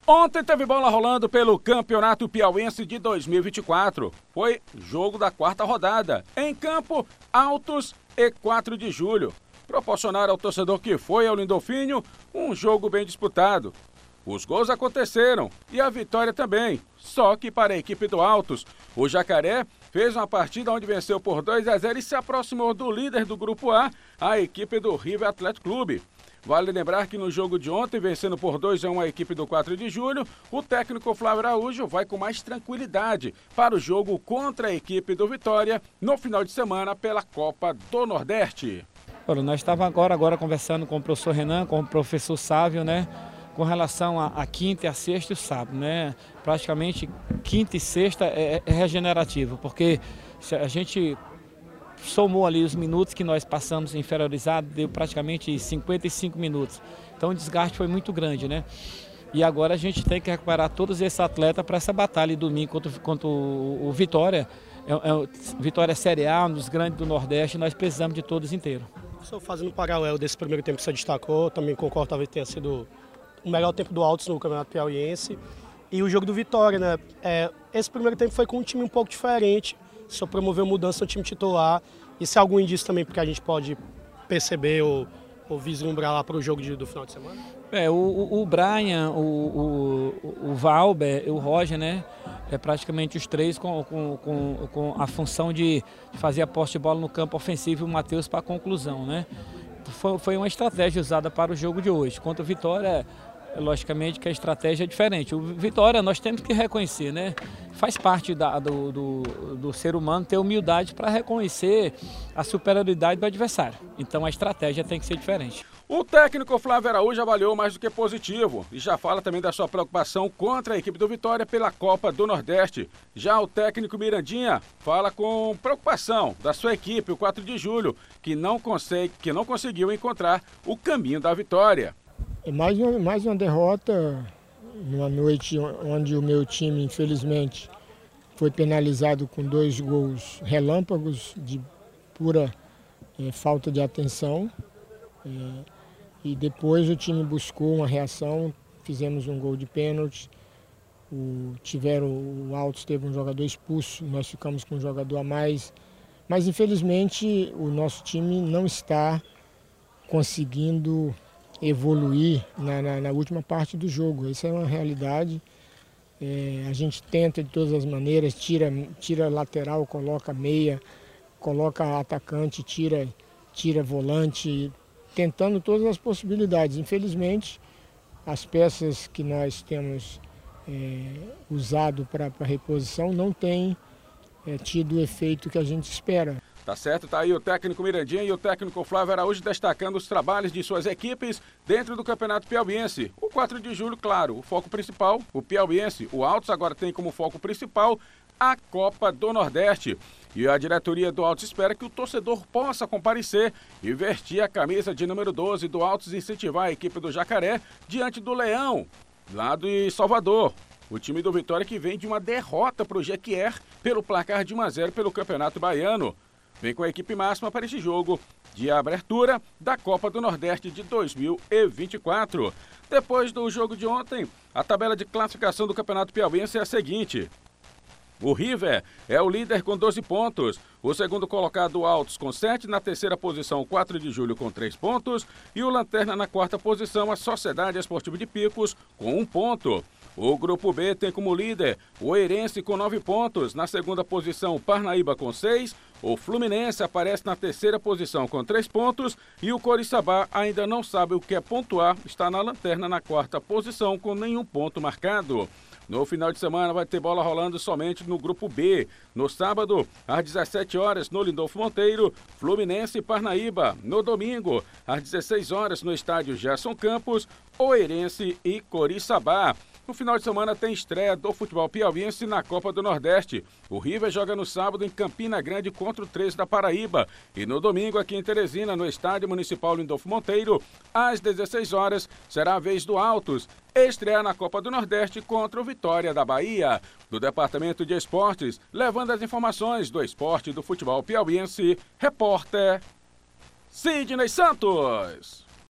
Ontem teve bola rolando pelo Campeonato Piauiense de 2024. Foi jogo da quarta rodada. Em campo, Altos e 4 de Julho. Proporcionaram ao torcedor que foi ao Lindolfinho um jogo bem disputado. Os gols aconteceram e a vitória também. Só que para a equipe do Altos, o Jacaré fez uma partida onde venceu por 2-0 e se aproximou do líder do Grupo A, a equipe do River Atlético Clube. Vale lembrar que no jogo de ontem, vencendo por 2-1 a equipe do 4 de Julho, o técnico Flávio Araújo vai com mais tranquilidade para o jogo contra a equipe do Vitória no final de semana pela Copa do Nordeste. Olha, nós estávamos agora conversando com o professor Renan, com o professor Sávio, né? Com relação a quinta, a sexta e o sábado, né? Praticamente quinta e sexta é regenerativo, porque a gente somou ali os minutos que nós passamos inferiorizado, deu praticamente 55 minutos. Então o desgaste foi muito grande, né? E agora a gente tem que recuperar todos esses atletas para essa batalha de domingo contra o Vitória. Vitória Série A, um dos grandes do Nordeste, nós precisamos de todos inteiros. Só fazendo um paralelo desse primeiro tempo que você destacou, também concordo, talvez tenha sido o melhor tempo do Altos no Campeonato Piauiense. E o jogo do Vitória, né? Esse primeiro tempo foi com um time um pouco diferente, só promoveu mudança no time titular. Isso é algum indício também porque a gente pode perceber ou vislumbrar lá para o jogo do final de semana? O Brian, o Valber e o Roger, né? Praticamente os três com a função de fazer a posse de bola no campo ofensivo e o Matheus para a conclusão, né? Foi uma estratégia usada para o jogo de hoje. Contra o Vitória, logicamente que a estratégia é diferente. O Vitória nós temos que reconhecer, né? Faz parte do ser humano ter humildade para reconhecer a superioridade do adversário. Então a estratégia tem que ser diferente. O técnico Flávio Araújo avaliou mais do que positivo e já fala também da sua preocupação contra a equipe do Vitória pela Copa do Nordeste. Já o técnico Mirandinha fala com preocupação da sua equipe, o 4 de Julho, que não conseguiu encontrar o caminho da vitória. Mais uma derrota, numa noite onde o meu time, infelizmente, foi penalizado com 2 gols relâmpagos de pura falta de atenção. E depois o time buscou uma reação, fizemos um gol de pênalti. O Altos teve um jogador expulso, nós ficamos com um jogador a mais. Mas infelizmente o nosso time não está conseguindo evoluir na última parte do jogo. Isso é uma realidade. A gente tenta de todas as maneiras, tira lateral, coloca meia, coloca atacante, tira volante, tentando todas as possibilidades. Infelizmente, as peças que nós temos usado para reposição não têm tido o efeito que a gente espera. Tá certo, tá aí o técnico Mirandinha e o técnico Flávio Araújo destacando os trabalhos de suas equipes dentro do Campeonato Piauiense. O 4 de Julho, claro, o foco principal, o Piauiense. O Altos agora tem como foco principal a Copa do Nordeste. E a diretoria do Altos espera que o torcedor possa comparecer e vestir a camisa de número 12 do Altos e incentivar a equipe do Jacaré diante do Leão, lá de Salvador. O time do Vitória que vem de uma derrota para o Jequié pelo placar de 1-0 pelo Campeonato Baiano. Vem com a equipe máxima para este jogo de abertura da Copa do Nordeste de 2024. Depois do jogo de ontem, a tabela de classificação do Campeonato Piauiense é a seguinte. O River é o líder com 12 pontos, o segundo colocado Altos com 7, na terceira posição o 4 de Julho com 3 pontos e o Lanterna na quarta posição a Sociedade Esportiva de Picos com 1 ponto. O Grupo B tem como líder o Oeirense com 9 pontos, na segunda posição o Parnaíba com 6, o Fluminense aparece na terceira posição com 3 pontos e o Coriçaba ainda não sabe o que é pontuar, está na lanterna na quarta posição com nenhum ponto marcado. No final de semana vai ter bola rolando somente no Grupo B. No sábado, às 17 horas, no Lindolfo Monteiro, Fluminense e Parnaíba. No domingo, às 16 horas, no estádio Gerson Campos, Oeirense e Coriçaba. No final de semana tem estreia do futebol piauiense na Copa do Nordeste. O River joga no sábado em Campina Grande contra o 13 da Paraíba. E no domingo aqui em Teresina, no Estádio Municipal Lindolfo Monteiro, às 16 horas, será a vez do Altos estrear na Copa do Nordeste contra o Vitória da Bahia. Do Departamento de Esportes, levando as informações do esporte e do futebol piauiense, repórter Sidney Santos.